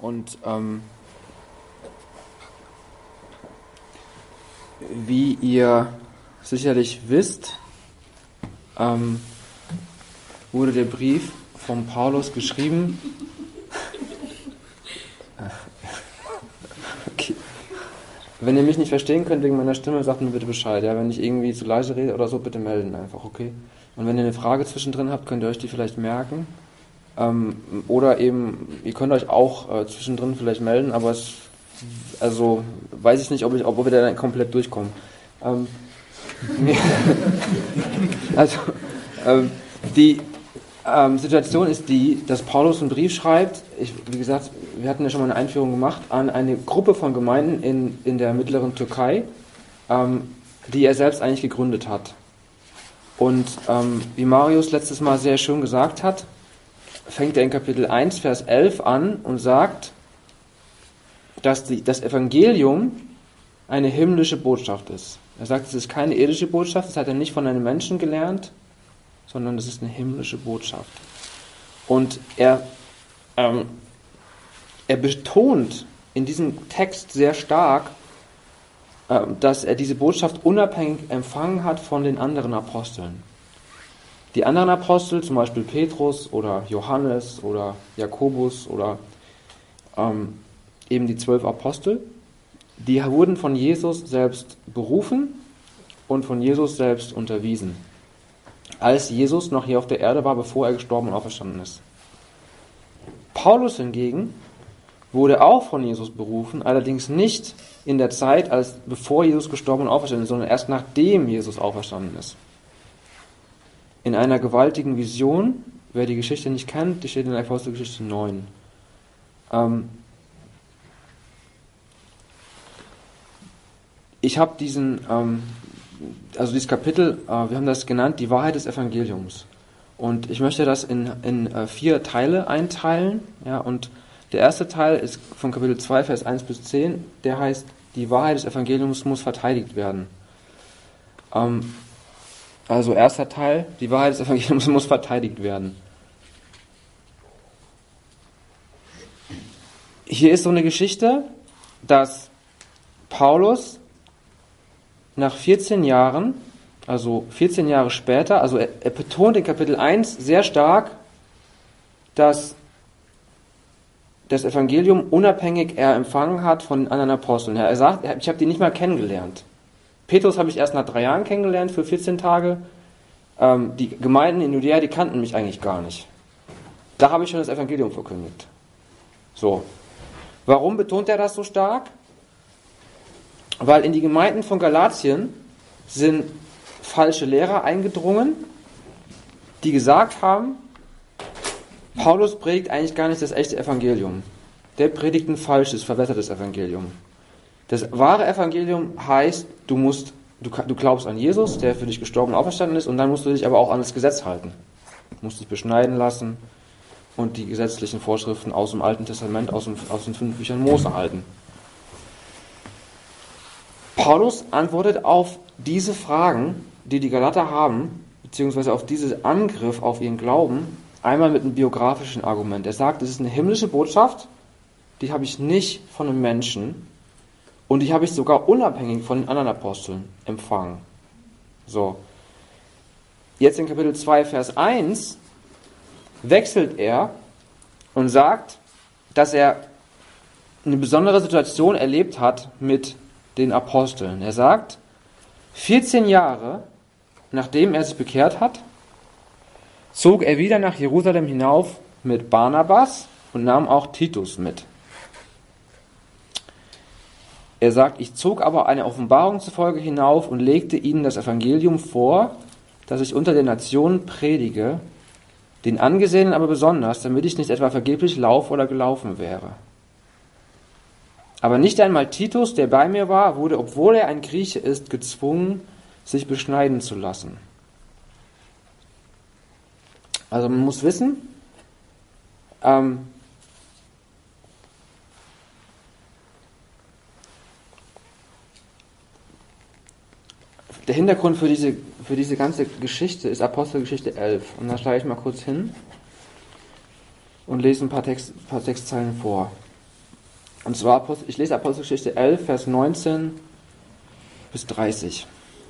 Und wie ihr sicherlich wisst, wurde der Brief von Paulus geschrieben. Okay. Wenn ihr mich nicht verstehen könnt wegen meiner Stimme, sagt mir bitte Bescheid. Ja? Wenn ich irgendwie zu leise rede oder so, bitte melden einfach, okay? Und wenn ihr eine Frage zwischendrin habt, könnt ihr euch die vielleicht merken. Oder eben, ihr könnt euch auch zwischendrin vielleicht melden, aber also weiß ich nicht, ob wir da dann komplett durchkommen. Die Situation ist die, dass Paulus einen Brief schreibt, wie gesagt, wir hatten ja schon mal eine Einführung gemacht, an eine Gruppe von Gemeinden in der mittleren Türkei, die er selbst eigentlich gegründet hat. Und wie Marius letztes Mal sehr schön gesagt hat, fängt er in Kapitel 1, Vers 11 an und sagt, dass das Evangelium eine himmlische Botschaft ist. Er sagt, es ist keine irdische Botschaft, das hat er nicht von einem Menschen gelernt, sondern es ist eine himmlische Botschaft. Und er betont in diesem Text sehr stark, dass er diese Botschaft unabhängig empfangen hat von den anderen Aposteln. Die anderen Apostel, zum Beispiel Petrus oder Johannes oder Jakobus oder eben die 12 Apostel, die wurden von Jesus selbst berufen und von Jesus selbst unterwiesen, als Jesus noch hier auf der Erde war, bevor er gestorben und auferstanden ist. Paulus hingegen wurde auch von Jesus berufen, allerdings nicht in der Zeit, bevor Jesus gestorben und auferstanden ist, sondern erst nachdem Jesus auferstanden ist. In einer gewaltigen Vision, wer die Geschichte nicht kennt, die steht in der Apostelgeschichte 9. Ich habe dieses Kapitel, wir haben das genannt, die Wahrheit des Evangeliums. Und ich möchte das in 4 Teile einteilen. Ja, und der erste Teil ist von Kapitel 2, Vers 1 bis 10, der heißt, die Wahrheit des Evangeliums muss verteidigt werden. Also erster Teil, die Wahrheit des Evangeliums muss verteidigt werden. Hier ist so eine Geschichte, dass Paulus nach 14 Jahren, also 14 Jahre später, also er betont in Kapitel 1 sehr stark, dass das Evangelium unabhängig er empfangen hat von den anderen Aposteln. Er sagt, ich habe die nicht mal kennengelernt. Petrus habe ich erst nach 3 Jahren kennengelernt, für 14 Tage. Die Gemeinden in Judäa, die kannten mich eigentlich gar nicht. Da habe ich schon das Evangelium verkündigt. So. Warum betont er das so stark? Weil in die Gemeinden von Galatien sind falsche Lehrer eingedrungen, die gesagt haben, Paulus predigt eigentlich gar nicht das echte Evangelium. Der predigt ein falsches, verwässertes Evangelium. Das wahre Evangelium heißt, du glaubst an Jesus, der für dich gestorben und auferstanden ist, und dann musst du dich aber auch an das Gesetz halten. Du musst dich beschneiden lassen und die gesetzlichen Vorschriften aus dem Alten Testament, aus den 5 Büchern Mose halten. Paulus antwortet auf diese Fragen, die die Galater haben, beziehungsweise auf diesen Angriff auf ihren Glauben, einmal mit einem biografischen Argument. Er sagt, es ist eine himmlische Botschaft, die habe ich nicht von einem Menschen und die habe ich sogar unabhängig von den anderen Aposteln empfangen. So. Jetzt in Kapitel 2, Vers 1 wechselt er und sagt, dass er eine besondere Situation erlebt hat mit den Aposteln. Er sagt, 14 Jahre nachdem er sich bekehrt hat, zog er wieder nach Jerusalem hinauf mit Barnabas und nahm auch Titus mit. Er sagt, ich zog aber eine Offenbarung zufolge hinauf und legte ihnen das Evangelium vor, das ich unter den Nationen predige, den Angesehenen aber besonders, damit ich nicht etwa vergeblich laufe oder gelaufen wäre. Aber nicht einmal Titus, der bei mir war, wurde, obwohl er ein Grieche ist, gezwungen, sich beschneiden zu lassen. Also man muss wissen, der Hintergrund für diese ganze Geschichte ist Apostelgeschichte 11. Und da schlage ich mal kurz hin und lese ein paar Textzeilen vor. Und zwar, ich lese Apostelgeschichte 11, Vers 19 bis 30.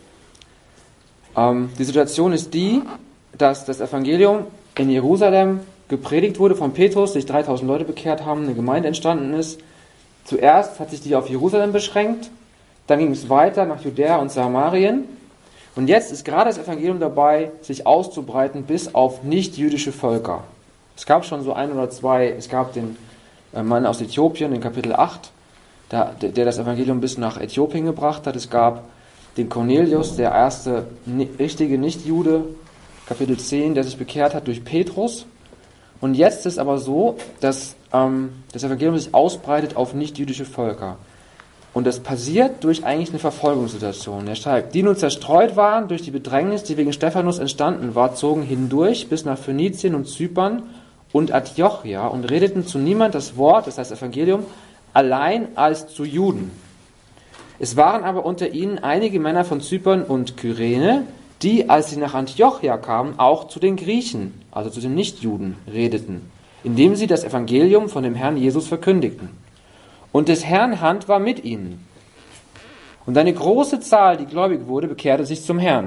Die Situation ist die, dass das Evangelium in Jerusalem gepredigt wurde von Petrus, sich 3000 Leute bekehrt haben, eine Gemeinde entstanden ist. Zuerst hat sich die auf Jerusalem beschränkt, dann ging es weiter nach Judäa und Samarien. Und jetzt ist gerade das Evangelium dabei, sich auszubreiten bis auf nicht-jüdische Völker. Es gab schon so ein oder zwei, es gab den Mann aus Äthiopien in Kapitel 8, der das Evangelium bis nach Äthiopien gebracht hat. Es gab den Cornelius, der erste richtige Nicht-Jude, Kapitel 10, der sich bekehrt hat durch Petrus. Und jetzt ist es aber so, dass das Evangelium sich ausbreitet auf nicht-jüdische Völker. Und das passiert durch eigentlich eine Verfolgungssituation. Er schreibt, die nun zerstreut waren durch die Bedrängnis, die wegen Stephanus entstanden war, zogen hindurch bis nach Phönizien und Zypern und Antiochia und redeten zu niemand das Wort, das heißt Evangelium, allein als zu Juden. Es waren aber unter ihnen einige Männer von Zypern und Kyrene, die, als sie nach Antiochia kamen, auch zu den Griechen, also zu den Nichtjuden, redeten, indem sie das Evangelium von dem Herrn Jesus verkündigten. Und des Herrn Hand war mit ihnen. Und eine große Zahl, die gläubig wurde, bekehrte sich zum Herrn.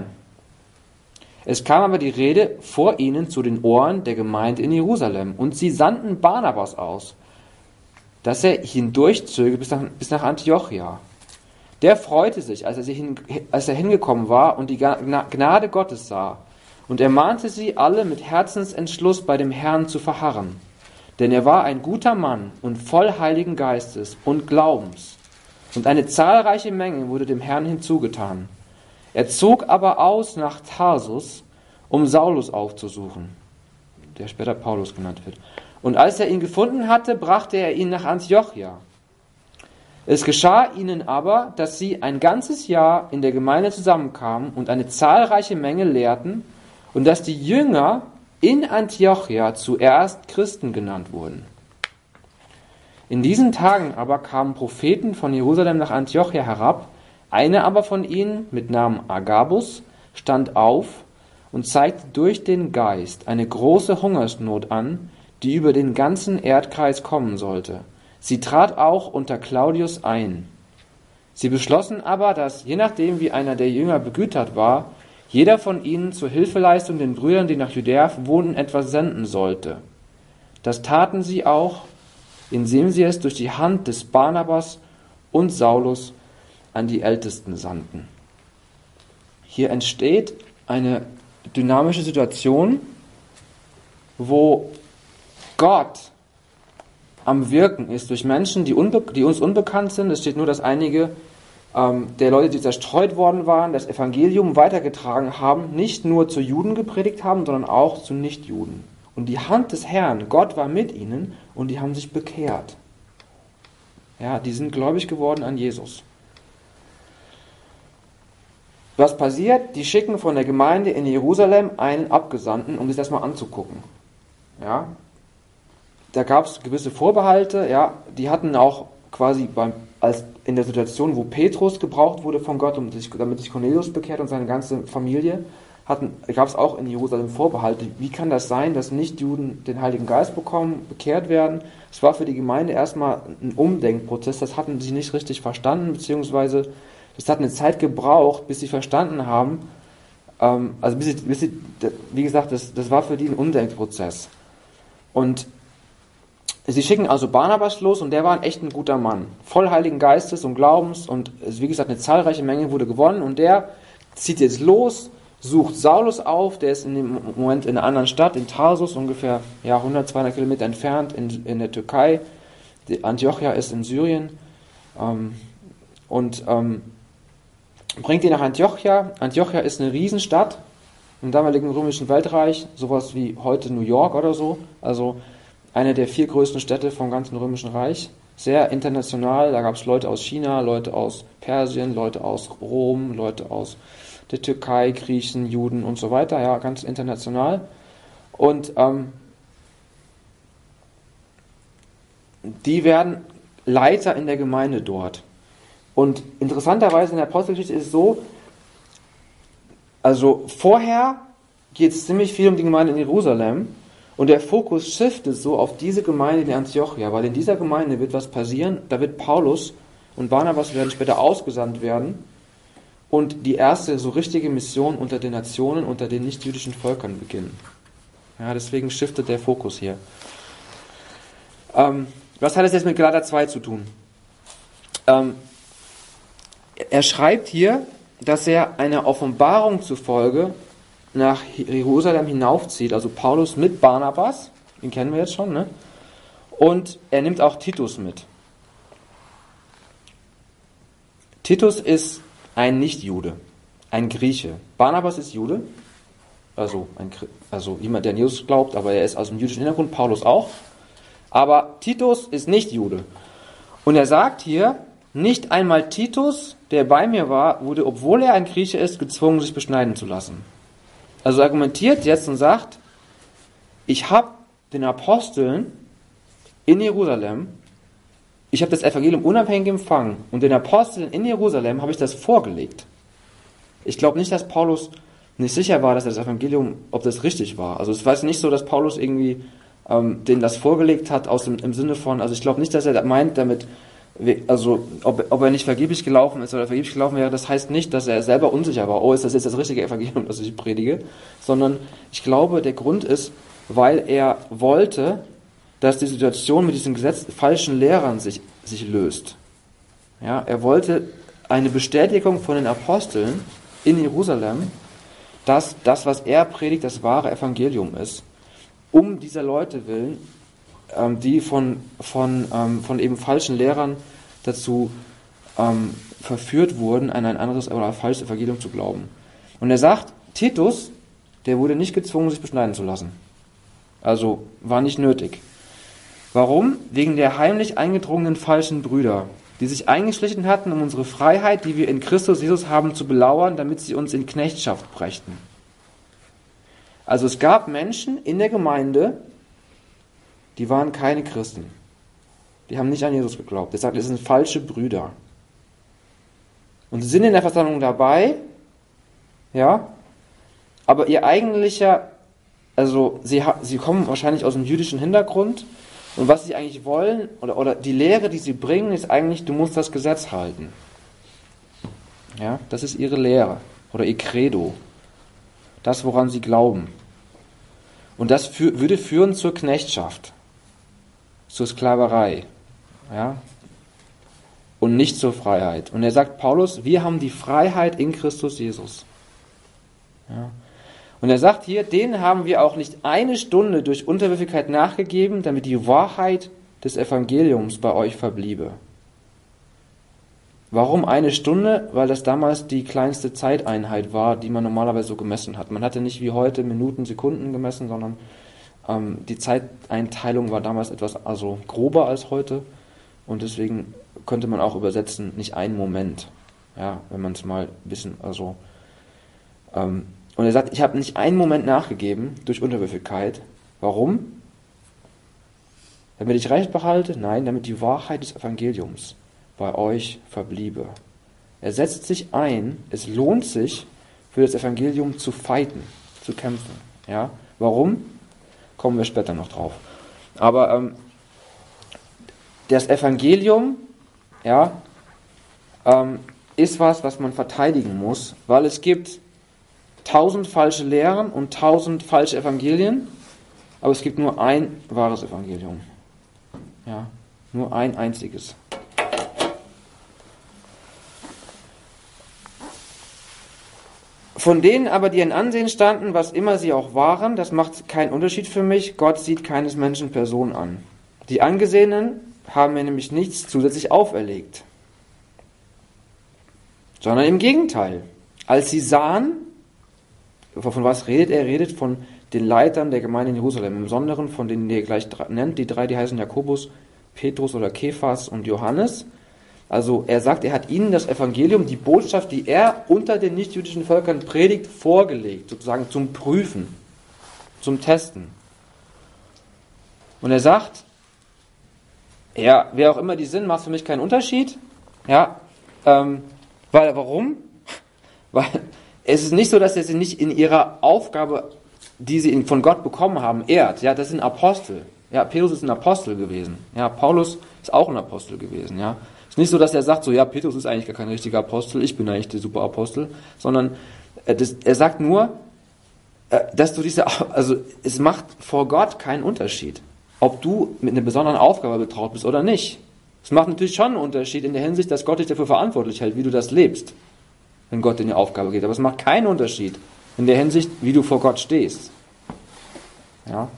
Es kam aber die Rede vor ihnen zu den Ohren der Gemeinde in Jerusalem. Und sie sandten Barnabas aus, dass er hindurchzöge bis nach Antiochia. Der freute sich, als er hingekommen war und die Gnade Gottes sah. Und er mahnte sie alle mit Herzensentschluss bei dem Herrn zu verharren. Denn er war ein guter Mann und voll Heiligen Geistes und Glaubens. Und eine zahlreiche Menge wurde dem Herrn hinzugetan. Er zog aber aus nach Tarsus, um Saulus aufzusuchen, der später Paulus genannt wird. Und als er ihn gefunden hatte, brachte er ihn nach Antiochia. Es geschah ihnen aber, dass sie ein ganzes Jahr in der Gemeinde zusammenkamen und eine zahlreiche Menge lehrten und dass die Jünger in Antiochia zuerst Christen genannt wurden. In diesen Tagen aber kamen Propheten von Jerusalem nach Antiochia herab. Einer aber von ihnen, mit Namen Agabus, stand auf und zeigte durch den Geist eine große Hungersnot an, die über den ganzen Erdkreis kommen sollte. Sie trat auch unter Claudius ein. Sie beschlossen aber, dass, je nachdem wie einer der Jünger begütert war, jeder von ihnen zur Hilfeleistung den Brüdern, die nach Judäa wohnten, etwas senden sollte. Das taten sie auch, indem sie es durch die Hand des Barnabas und Saulus an die Ältesten sandten. Hier entsteht eine dynamische Situation, wo Gott am Wirken ist durch Menschen, die uns unbekannt sind. Es steht nur, dass einige der Leute, die zerstreut worden waren, das Evangelium weitergetragen haben, nicht nur zu Juden gepredigt haben, sondern auch zu Nichtjuden. Und die Hand des Herrn, Gott war mit ihnen und die haben sich bekehrt. Ja, die sind gläubig geworden an Jesus. Was passiert? Die schicken von der Gemeinde in Jerusalem einen Abgesandten, um sich das mal anzugucken. Ja, da gab es gewisse Vorbehalte, ja, die hatten auch quasi in der Situation, wo Petrus gebraucht wurde von Gott, damit sich Cornelius bekehrt und seine ganze Familie, gab es auch in Jerusalem Vorbehalte. Wie kann das sein, dass Nichtjuden den Heiligen Geist bekommen, bekehrt werden? Es war für die Gemeinde erstmal ein Umdenkprozess, das hatten sie nicht richtig verstanden, beziehungsweise das hat eine Zeit gebraucht, bis sie verstanden haben, wie gesagt, das war für die ein Umdenkprozess. Und sie schicken also Barnabas los und der war echt ein guter Mann, voll Heiligen Geistes und Glaubens und wie gesagt, eine zahlreiche Menge wurde gewonnen und der zieht jetzt los, sucht Saulus auf, der ist in dem Moment in einer anderen Stadt, in Tarsus, ungefähr 100, 200 Kilometer entfernt in der Türkei. Die Antiochia ist in Syrien bringt ihn nach Antiochia. Antiochia ist eine Riesenstadt im damaligen römischen Weltreich, sowas wie heute New York oder so, also eine der 4 größten Städte vom ganzen Römischen Reich. Sehr international, da gab es Leute aus China, Leute aus Persien, Leute aus Rom, Leute aus der Türkei, Griechen, Juden und so weiter, ja, ganz international. Und die werden Leiter in der Gemeinde dort. Und interessanterweise in der Apostelgeschichte ist es so, also vorher geht es ziemlich viel um die Gemeinde in Jerusalem. Und der Fokus shiftet so auf diese Gemeinde in Antiochia, weil in dieser Gemeinde wird was passieren, da wird Paulus und Barnabas werden später ausgesandt werden und die erste so richtige Mission unter den Nationen, unter den nicht-jüdischen Völkern beginnen. Ja, deswegen shiftet der Fokus hier. Was hat es jetzt mit Galater 2 zu tun? Er schreibt hier, dass er einer Offenbarung zufolge nach Jerusalem hinaufzieht, also Paulus mit Barnabas, den kennen wir jetzt schon, ne? Und er nimmt auch Titus mit. Titus ist ein Nicht-Jude, ein Grieche. Barnabas ist Jude, also jemand, der an Jesus glaubt, aber er ist aus dem jüdischen Hintergrund, Paulus auch. Aber Titus ist nicht Jude. Und er sagt hier, nicht einmal Titus, der bei mir war, wurde, obwohl er ein Grieche ist, gezwungen, sich beschneiden zu lassen. Also argumentiert jetzt und sagt, ich habe den Aposteln in Jerusalem, ich habe das Evangelium unabhängig empfangen und den Aposteln in Jerusalem habe ich das vorgelegt. Ich glaube nicht, dass Paulus nicht sicher war, dass das Evangelium, ob das richtig war. Also es war nicht so, dass Paulus irgendwie denen das vorgelegt hat im Sinne von, also ich glaube nicht, dass er meint damit, also ob er nicht vergeblich gelaufen ist oder vergeblich gelaufen wäre, das heißt nicht, dass er selber unsicher war, ist das jetzt das richtige Evangelium, das ich predige, sondern ich glaube, der Grund ist, weil er wollte, dass die Situation mit diesen falschen Lehrern sich löst. Ja, er wollte eine Bestätigung von den Aposteln in Jerusalem, dass das, was er predigt, das wahre Evangelium ist, um dieser Leute willen, die von eben falschen Lehrern dazu verführt wurden, an ein anderes oder falsches Evangelium zu glauben. Und er sagt, Titus, der wurde nicht gezwungen, sich beschneiden zu lassen. Also war nicht nötig. Warum? Wegen der heimlich eingedrungenen falschen Brüder, die sich eingeschlichen hatten, um unsere Freiheit, die wir in Christus Jesus haben, zu belauern, damit sie uns in Knechtschaft brächten. Also es gab Menschen in der Gemeinde, die waren keine Christen. Die haben nicht an Jesus geglaubt. Er sagt, es sind falsche Brüder. Und sie sind in der Versammlung dabei, ja, aber ihr eigentlicher, also sie kommen wahrscheinlich aus einem jüdischen Hintergrund und was sie eigentlich wollen, oder die Lehre, die sie bringen, ist eigentlich, du musst das Gesetz halten. Ja, das ist ihre Lehre oder ihr Credo. Das, woran sie glauben. Und das würde führen zur Knechtschaft, zur Sklaverei, ja, und nicht zur Freiheit. Und er sagt, Paulus, wir haben die Freiheit in Christus Jesus. Ja. Und er sagt hier, denen haben wir auch nicht eine Stunde durch Unterwürfigkeit nachgegeben, damit die Wahrheit des Evangeliums bei euch verbliebe. Warum eine Stunde? Weil das damals die kleinste Zeiteinheit war, die man normalerweise so gemessen hat. Man hatte nicht wie heute Minuten, Sekunden gemessen, sondern die Zeiteinteilung war damals etwas grober als heute. Und deswegen könnte man auch übersetzen, nicht einen Moment. Ja, wenn man es mal ein bisschen, und er sagt, ich habe nicht einen Moment nachgegeben durch Unterwürfigkeit. Warum? Damit ich Recht behalte? Nein, damit die Wahrheit des Evangeliums bei euch verbliebe. Er setzt sich ein, es lohnt sich, für das Evangelium zu fighten, zu kämpfen. Ja? Warum? Kommen wir später noch drauf. Aber das Evangelium, ja, ist was man verteidigen muss, weil es gibt 1000 falsche Lehren und 1000 falsche Evangelien, aber es gibt nur ein wahres Evangelium. Ja, nur ein einziges. Von denen aber, die in Ansehen standen, was immer sie auch waren, das macht keinen Unterschied für mich, Gott sieht keines Menschen Person an. Die Angesehenen haben mir nämlich nichts zusätzlich auferlegt, sondern im Gegenteil. Als sie sahen, von was redet er? Er redet von den Leitern der Gemeinde in Jerusalem, im Besonderen von denen, die er gleich nennt, die drei, die heißen Jakobus, Petrus oder Kephas und Johannes. Also er sagt, er hat ihnen das Evangelium, die Botschaft, die er unter den nichtjüdischen Völkern predigt, vorgelegt, sozusagen zum Prüfen, zum Testen. Und er sagt, ja, wer auch immer die sind, macht für mich keinen Unterschied. Ja, warum? Weil es ist nicht so, dass er sie nicht in ihrer Aufgabe die sie von Gott bekommen haben, ehrt. Ja, das sind Apostel. Ja, Petrus ist ein Apostel gewesen. Ja, Paulus ist auch ein Apostel gewesen. Ja, ist nicht so, dass er sagt, so, ja, Petrus ist eigentlich gar kein richtiger Apostel, ich bin eigentlich der Superapostel, sondern er sagt nur, dass du also es macht vor Gott keinen Unterschied, ob du mit einer besonderen Aufgabe betraut bist oder nicht. Es macht natürlich schon einen Unterschied in der Hinsicht, dass Gott dich dafür verantwortlich hält, wie du das lebst, wenn Gott dir eine Aufgabe gibt. Aber es macht keinen Unterschied in der Hinsicht, wie du vor Gott stehst. Ja.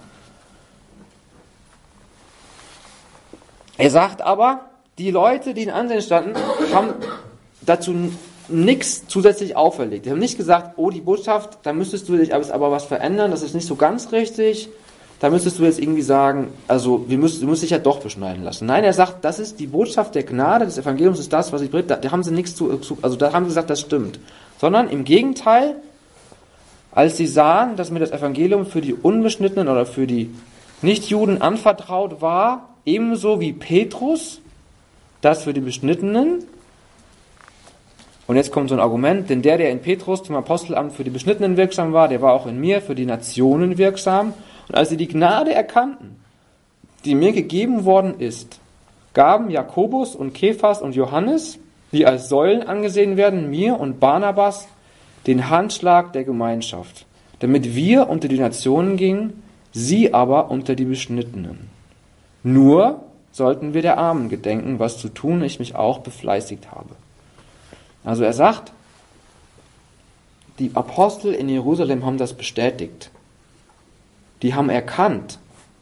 Er sagt aber, die Leute, die in Ansehen standen, haben dazu nichts zusätzlich auferlegt. Die haben nicht gesagt, oh, die Botschaft, da müsstest du dich aber was verändern, das ist nicht so ganz richtig, da müsstest du jetzt irgendwie sagen, also du musst dich ja doch beschneiden lassen. Nein, er sagt, das ist die Botschaft der Gnade, des Evangeliums ist das, was ich bringe. Da haben sie nichts also da haben sie gesagt, das stimmt. Sondern im Gegenteil, als sie sahen, dass mir das Evangelium für die Unbeschnittenen oder für die Nichtjuden anvertraut war, ebenso wie Petrus, das für die Beschnittenen. Und jetzt kommt so ein Argument, denn der in Petrus zum Apostelamt für die Beschnittenen wirksam war, der war auch in mir für die Nationen wirksam. Und als sie die Gnade erkannten, die mir gegeben worden ist, gaben Jakobus und Kephas und Johannes, die als Säulen angesehen werden, mir und Barnabas den Handschlag der Gemeinschaft, damit wir unter die Nationen gingen, sie aber unter die Beschnittenen. Nur sollten wir der Armen gedenken, was zu tun ich mich auch befleißigt habe. Also er sagt, die Apostel in Jerusalem haben das bestätigt. Die haben erkannt,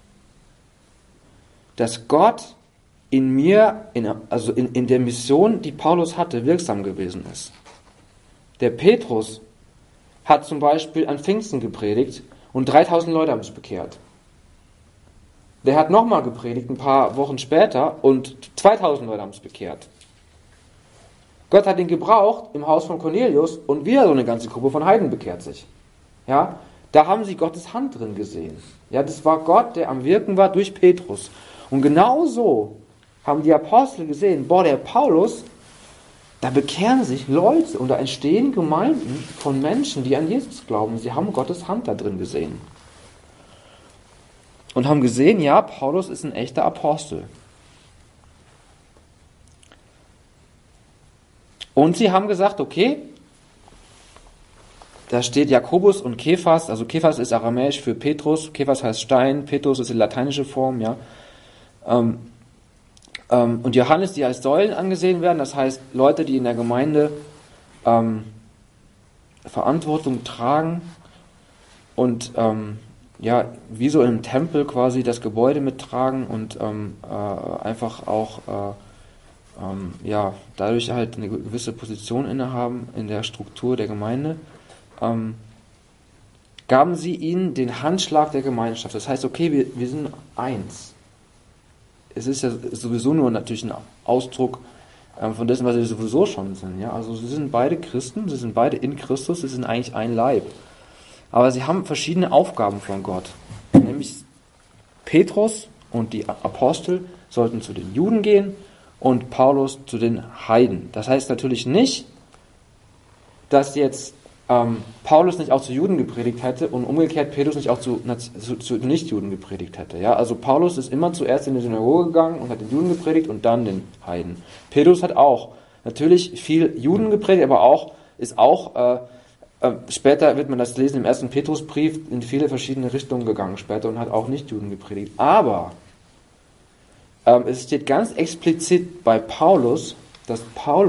dass Gott in mir, in der Mission, die Paulus hatte, wirksam gewesen ist. Der Petrus hat zum Beispiel an Pfingsten gepredigt und 3000 Leute haben sich bekehrt. Der hat nochmal gepredigt, ein paar Wochen später, und 2000 Leute haben sich bekehrt. Gott hat ihn gebraucht im Haus von Cornelius und wieder so eine ganze Gruppe von Heiden bekehrt sich. Ja, da haben sie Gottes Hand drin gesehen. Ja, das war Gott, der am Wirken war durch Petrus. Und genau so haben die Apostel gesehen, der Paulus, da bekehren sich Leute und da entstehen Gemeinden von Menschen, die an Jesus glauben. Sie haben Gottes Hand da drin gesehen. Und haben gesehen, ja, Paulus ist ein echter Apostel. Und sie haben gesagt, okay, da steht Jakobus und Kephas, also Kephas ist aramäisch für Petrus, Kephas heißt Stein, Petrus ist die lateinische Form, ja. Und Johannes, die als Säulen angesehen werden, das heißt Leute, die in der Gemeinde Verantwortung tragen und wie so im Tempel quasi das Gebäude mittragen und einfach auch dadurch halt eine gewisse Position innehaben in der Struktur der Gemeinde, gaben sie ihnen den Handschlag der Gemeinschaft. Das heißt, okay, wir sind eins. Es ist ja sowieso nur natürlich ein Ausdruck von dessen, was wir sowieso schon sind. Ja? Also sie sind beide Christen, sie sind beide in Christus, sie sind eigentlich ein Leib. Aber sie haben verschiedene Aufgaben von Gott. Nämlich Petrus und die Apostel sollten zu den Juden gehen und Paulus zu den Heiden. Das heißt natürlich nicht, dass jetzt Paulus nicht auch zu Juden gepredigt hätte und umgekehrt Petrus nicht auch zu Nichtjuden gepredigt hätte. Ja? Also Paulus ist immer zuerst in die Synagoge gegangen und hat den Juden gepredigt und dann den Heiden. Petrus hat auch natürlich viel Juden gepredigt, aber später wird man das lesen im 1. Petrusbrief, in viele verschiedene Richtungen gegangen später und hat auch Nichtjuden gepredigt. Aber es steht ganz explizit bei Paulus, dass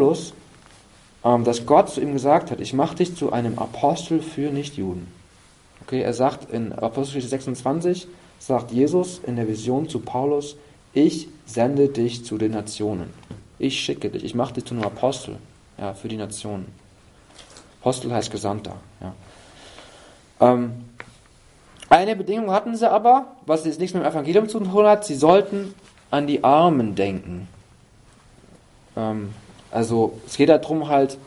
Gott zu ihm gesagt hat, ich mache dich zu einem Apostel für Nichtjuden. Okay, er sagt in Apostelgeschichte 26, sagt Jesus in der Vision zu Paulus, ich sende dich zu den Nationen. Ich schicke dich, ich mache dich zu einem Apostel, ja, für die Nationen. Apostel heißt Gesandter. Ja. Eine Bedingung hatten sie aber, was jetzt nichts mit dem Evangelium zu tun hat, sie sollten an die Armen denken. Also es geht darum halt,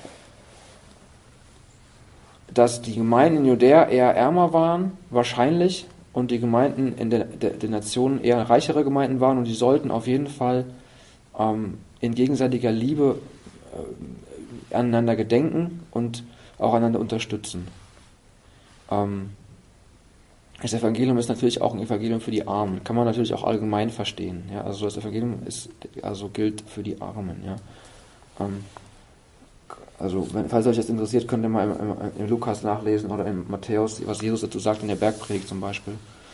dass die Gemeinden in Judäa eher ärmer waren, wahrscheinlich, und die Gemeinden in den Nationen eher reichere Gemeinden waren, und die sollten auf jeden Fall in gegenseitiger Liebe aneinander gedenken und auch einander unterstützen. Das Evangelium ist natürlich auch ein Evangelium für die Armen. Kann man natürlich auch allgemein verstehen. Ja? Also das Evangelium gilt für die Armen. Ja? Also falls euch das interessiert, könnt ihr mal im Lukas nachlesen oder in Matthäus, was Jesus dazu sagt in der Bergpredigt zum Beispiel.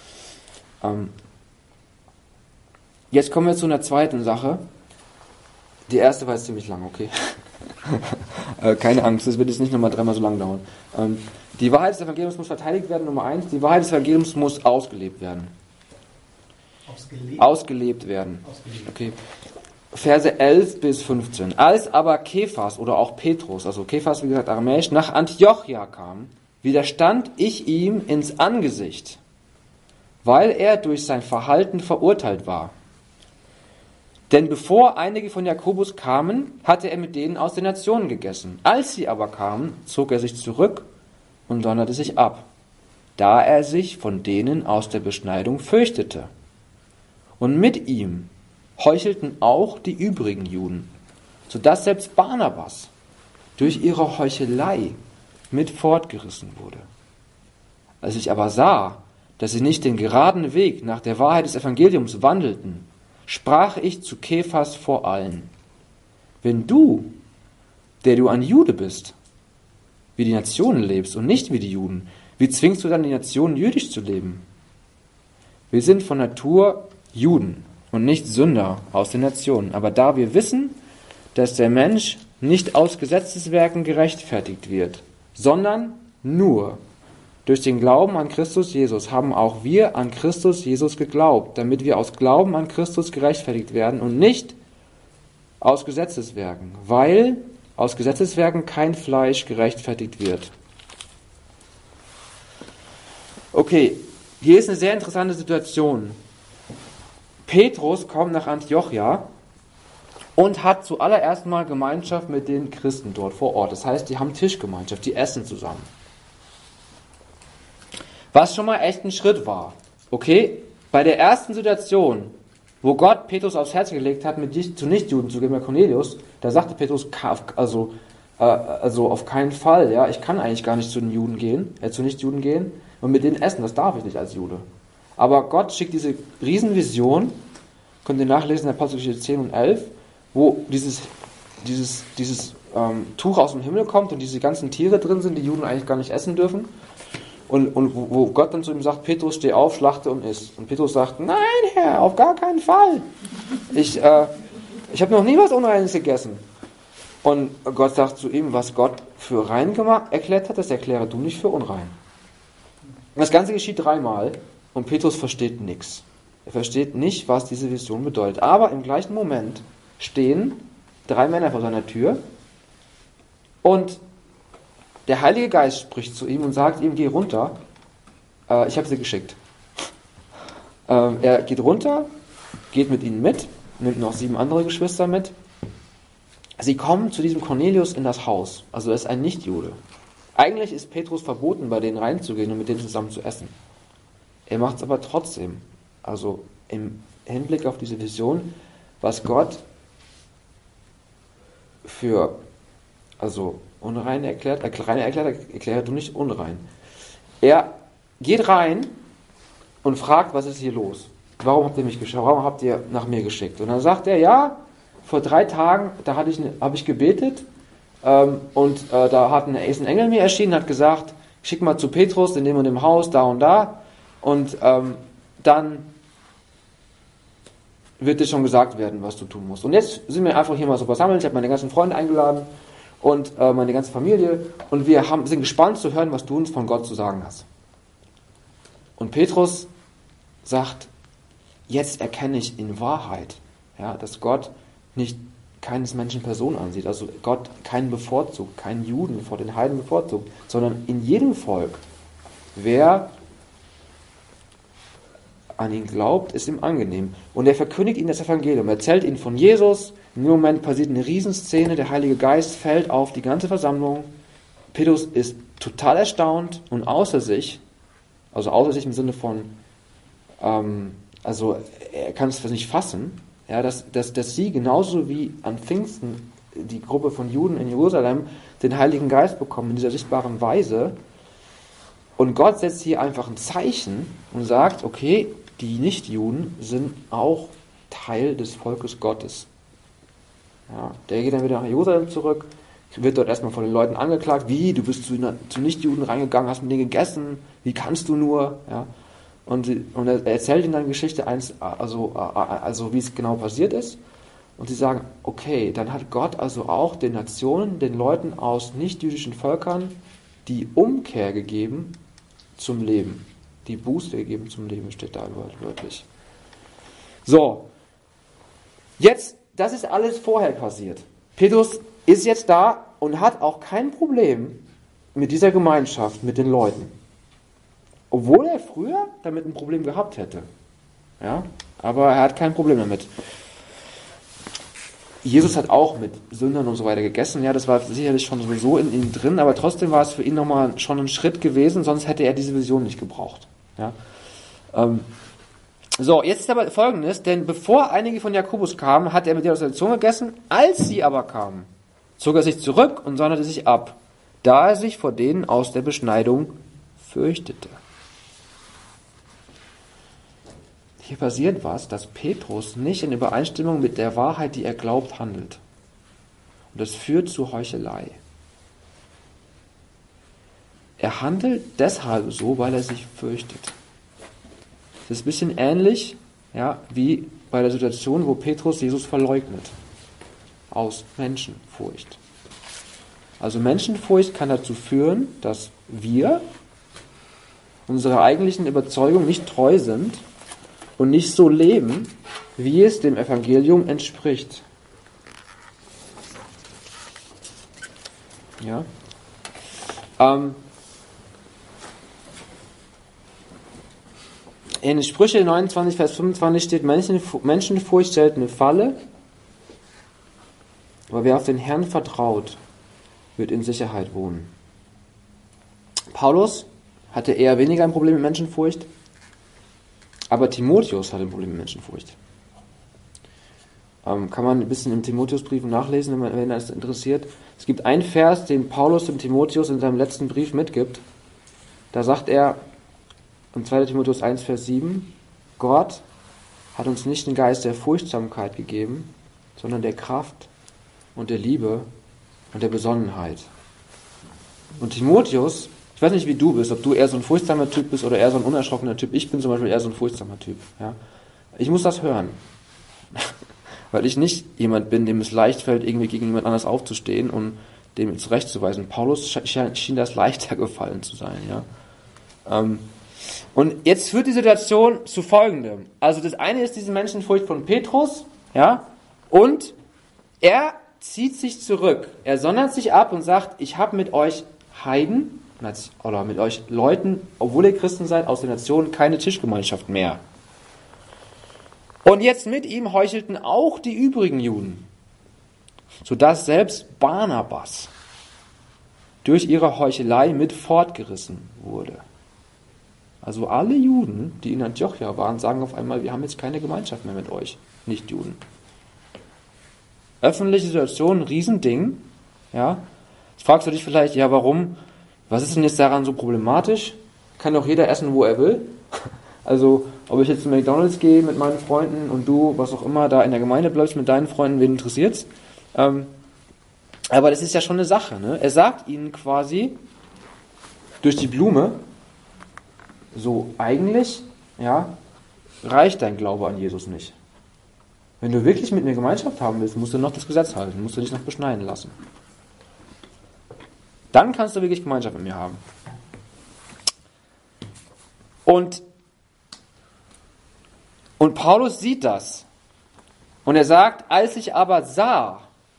Jetzt kommen wir zu einer zweiten Sache. Die erste war jetzt ziemlich lang, okay? Keine Angst, das wird jetzt nicht nochmal 3-mal so lang dauern. Die Wahrheit des Evangeliums muss verteidigt werden, Nummer 1. Die Wahrheit des Evangeliums muss ausgelebt werden. Ausgelebt werden. Okay. Verse 11 bis 15. Als aber Kephas oder auch Petrus, also Kephas wie gesagt aramäisch, nach Antiochia kam, widerstand ich ihm ins Angesicht, weil er durch sein Verhalten verurteilt war. Denn bevor einige von Jakobus kamen, hatte er mit denen aus den Nationen gegessen. Als sie aber kamen, zog er sich zurück und sonderte sich ab, da er sich von denen aus der Beschneidung fürchtete. Und mit ihm heuchelten auch die übrigen Juden, sodass selbst Barnabas durch ihre Heuchelei mit fortgerissen wurde. Als ich aber sah, dass sie nicht den geraden Weg nach der Wahrheit des Evangeliums wandelten, sprach ich zu Kephas vor allen: Wenn du, der du ein Jude bist, wie die Nationen lebst und nicht wie die Juden, wie zwingst du dann die Nationen jüdisch zu leben? Wir sind von Natur Juden und nicht Sünder aus den Nationen. Aber da wir wissen, dass der Mensch nicht aus Gesetzeswerken gerechtfertigt wird, sondern nur durch den Glauben an Christus Jesus, haben auch wir an Christus Jesus geglaubt, damit wir aus Glauben an Christus gerechtfertigt werden und nicht aus Gesetzeswerken, weil aus Gesetzeswerken kein Fleisch gerechtfertigt wird. Okay, hier ist eine sehr interessante Situation. Petrus kommt nach Antiochia und hat zuallererst mal Gemeinschaft mit den Christen dort vor Ort. Das heißt, die haben Tischgemeinschaft, die essen zusammen. Was schon mal echt ein Schritt war. Okay, bei der ersten Situation, wo Gott Petrus aufs Herz gelegt hat, zu Nichtjuden zu gehen, bei Cornelius, da sagte Petrus, also auf keinen Fall, ja, ich kann eigentlich gar nicht zu den Juden gehen, zu Nichtjuden gehen und mit denen essen, das darf ich nicht als Jude. Aber Gott schickt diese Riesenvision, könnt ihr nachlesen in Apostelgeschichte 10 und 11, wo dieses Tuch aus dem Himmel kommt und diese ganzen Tiere drin sind, die Juden eigentlich gar nicht essen dürfen. Und wo Gott dann zu ihm sagt, Petrus, steh auf, schlachte und iss. Und Petrus sagt, nein, Herr, auf gar keinen Fall. Ich habe noch nie was Unreines gegessen. Und Gott sagt zu ihm, was Gott für rein erklärt hat, das erkläre du nicht für unrein. Und das Ganze geschieht 3-mal und Petrus versteht nichts. Er versteht nicht, was diese Vision bedeutet. Aber im gleichen Moment stehen 3 Männer vor seiner Tür und der Heilige Geist spricht zu ihm und sagt ihm, geh runter, ich habe sie geschickt. Er geht runter, geht mit ihnen mit, nimmt noch 7 andere Geschwister mit. Sie kommen zu diesem Cornelius in das Haus, also er ist ein Nichtjude. Eigentlich ist Petrus verboten, bei denen reinzugehen und mit denen zusammen zu essen. Er macht es aber trotzdem, also im Hinblick auf diese Vision, was Gott für unrein erklärt, erkläre du nicht unrein. Er geht rein und fragt, was ist hier los? Warum habt ihr mich geschickt? Warum habt ihr nach mir geschickt? Und dann sagt er, ja, vor 3 Tagen, da habe ich gebetet und da ist ein Engel mir erschienen, hat gesagt, schick mal zu Petrus in dem und dem Haus, da und da und dann wird dir schon gesagt werden, was du tun musst. Und jetzt sind wir einfach hier mal so versammelt, ich habe meine ganzen Freunde eingeladen und meine ganze Familie und wir sind gespannt zu hören, was du uns von Gott zu sagen hast. Und Petrus sagt, jetzt erkenne ich in Wahrheit, ja, dass Gott nicht keines Menschen Person ansieht, also Gott keinen bevorzugt, keinen Juden vor den Heiden bevorzugt, sondern in jedem Volk, wer an ihn glaubt, ist ihm angenehm. Und er verkündigt ihnen das Evangelium, erzählt ihnen von Jesus. In dem Moment passiert eine Riesenszene, der Heilige Geist fällt auf die ganze Versammlung. Petrus ist total erstaunt und außer sich im Sinne von, er kann es nicht fassen, ja, dass sie genauso wie an Pfingsten die Gruppe von Juden in Jerusalem den Heiligen Geist bekommen in dieser sichtbaren Weise. Und Gott setzt hier einfach ein Zeichen und sagt, okay, die Nichtjuden sind auch Teil des Volkes Gottes. Ja, der geht dann wieder nach Jerusalem zurück, wird dort erstmal von den Leuten angeklagt, wie, du bist zu Nichtjuden reingegangen, hast mit denen gegessen, wie kannst du nur? Ja, und er erzählt ihnen dann Geschichte, also wie es genau passiert ist. Und sie sagen, okay, dann hat Gott also auch den Nationen, den Leuten aus nichtjüdischen Völkern die Umkehr gegeben zum Leben. Die Buße gegeben zum Leben, steht da wörtlich. So, jetzt, das ist alles vorher passiert. Petrus ist jetzt da und hat auch kein Problem mit dieser Gemeinschaft, mit den Leuten. Obwohl er früher damit ein Problem gehabt hätte. Ja, aber er hat kein Problem damit. Jesus hat auch mit Sündern und so weiter gegessen. Ja, das war sicherlich schon sowieso in ihm drin, aber trotzdem war es für ihn nochmal schon ein Schritt gewesen, sonst hätte er diese Vision nicht gebraucht. Ja. So, jetzt ist aber Folgendes, denn bevor einige von Jakobus kamen, hat er mit ihnen aus der Zunge gegessen. Als sie aber kamen, zog er sich zurück und sonderte sich ab, da er sich vor denen aus der Beschneidung fürchtete. Hier passiert was, dass Petrus nicht in Übereinstimmung mit der Wahrheit, die er glaubt, handelt. Und das führt zu Heuchelei. Er handelt deshalb so, weil er sich fürchtet. Das ist ein bisschen ähnlich, ja, wie bei der Situation, wo Petrus Jesus verleugnet. Aus Menschenfurcht. Also Menschenfurcht kann dazu führen, dass wir unserer eigentlichen Überzeugung nicht treu sind und nicht so leben, wie es dem Evangelium entspricht. Ja. In Sprüche 29, Vers 25 steht, Menschenfurcht stellt eine Falle, aber wer auf den Herrn vertraut, wird in Sicherheit wohnen. Paulus hatte eher weniger ein Problem mit Menschenfurcht, aber Timotheus hatte ein Problem mit Menschenfurcht. Kann man ein bisschen im Timotheusbrief nachlesen, wenn das interessiert. Es gibt einen Vers, den Paulus dem Timotheus in seinem letzten Brief mitgibt. Da sagt er, in 2. Timotheus 1, Vers 7, Gott hat uns nicht den Geist der Furchtsamkeit gegeben, sondern der Kraft und der Liebe und der Besonnenheit. Und Timotheus, ich weiß nicht, wie du bist, ob du eher so ein furchtsamer Typ bist oder eher so ein unerschrockener Typ. Ich bin zum Beispiel eher so ein furchtsamer Typ. Ja? Ich muss das hören. Weil ich nicht jemand bin, dem es leicht fällt, irgendwie gegen jemand anders aufzustehen und dem zurechtzuweisen. Paulus schien das leichter gefallen zu sein. Ja? Und jetzt führt die Situation zu Folgendem. Also das eine ist diese Menschenfurcht von Petrus, ja, und er zieht sich zurück. Er sondert sich ab und sagt, ich habe mit euch Heiden oder mit euch Leuten, obwohl ihr Christen seid, aus den Nationen keine Tischgemeinschaft mehr. Und jetzt mit ihm heuchelten auch die übrigen Juden, sodass selbst Barnabas durch ihre Heuchelei mit fortgerissen wurde. Also alle Juden, die in Antiochia waren, sagen auf einmal, wir haben jetzt keine Gemeinschaft mehr mit euch, nicht Juden. Öffentliche Situation, ein Riesending. Ja. Jetzt fragst du dich vielleicht, ja warum, was ist denn jetzt daran so problematisch? Kann doch jeder essen, wo er will. Also, ob ich jetzt zu McDonald's gehe mit meinen Freunden und du, was auch immer, da in der Gemeinde bleibst mit deinen Freunden, wen interessiert's? Aber das ist ja schon eine Sache. Ne? Er sagt ihnen quasi durch die Blume, so eigentlich, ja, reicht dein Glaube an Jesus nicht. Wenn du wirklich mit mir Gemeinschaft haben willst, musst du noch das Gesetz halten, musst du dich noch beschneiden lassen. Dann kannst du wirklich Gemeinschaft mit mir haben. Und Paulus sieht das. Und er sagt, als ich aber sah,